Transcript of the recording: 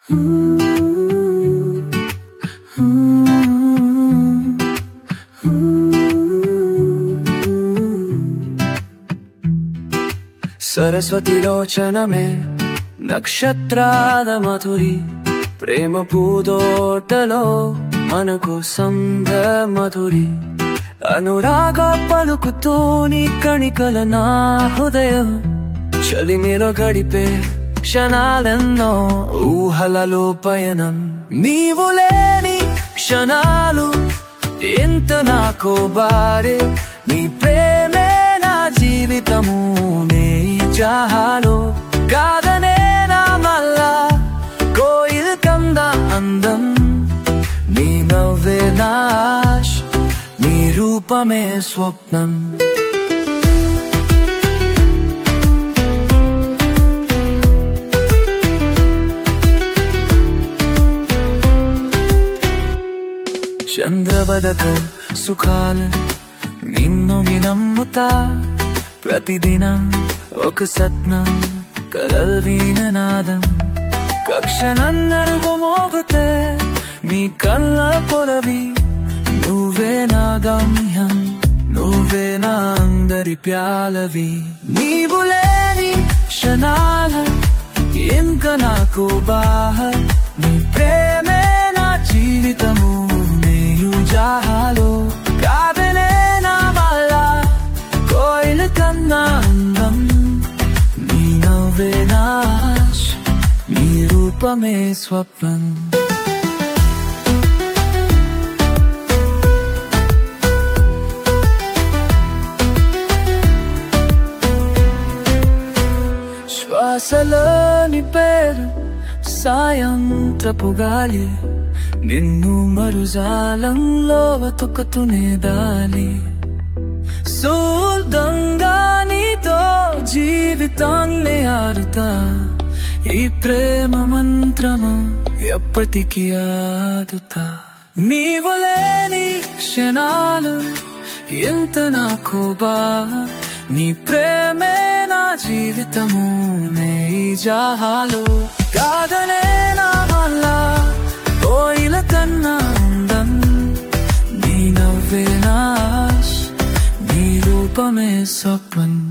సరస్వతి లోచనమే నక్షత్రాల మధురి ప్రేమ పూదోటలో మనకు సంధ్య మధురి అనురాగ పలుకుతోని కణికల నా హృదయం చలిమిలో గడిపే క్షణాలెన్నో ఊహలలో పయనం నీవు లేని క్షణాలు ఎంత నాకు బారే నీ ప్రేమే నా జీవితము నే జాహాలు కాదనే నా మల్లా కోయిల్ కంద అందం నీ నవ్వే నాశ్ నీ రూపమే స్వప్నం చంద్రబదక సుఖాలు నిన్ను నమ్ముతా ప్రతిదినం ఒక సత్నం కలల్వీన నాదం కక్షణన్నరుగు మోగుతే నీ కళ్ళ పొలవి నువ్వే నా గమ్యం నువ్వే నా అందరి ప్యాలవి నీవు లేని క్షణాల ఇంకా నాకు బాహ నీ ప్రేమే నా జీవితము నేయు జాహాలు కాదనే నా వల్ల కోయిల కన్నా అందం నీ నవ్వే నాశ్ నీ రూపమే స్వప్నం శ్వాసలోని పేరు సాయంత్రపు గాలి నిన్ను మరుజాలంలో వెతుకుతూనే దాలి శుద్ధంగా నీతో జీవితాన్ని ఆరుతా ఈ ప్రేమ మంత్రము ఎప్పటికీ ఆదుతా నీవు లేని క్షణాలు ఎంత నాకు బాగా నీ ప్రేమే నా జీవితము నే జాహాలు కాదనే నా వల్ల కోయిల కన్నా అందం నీ నవ్వే నాశ్ నీ రూపమే స్వప్నం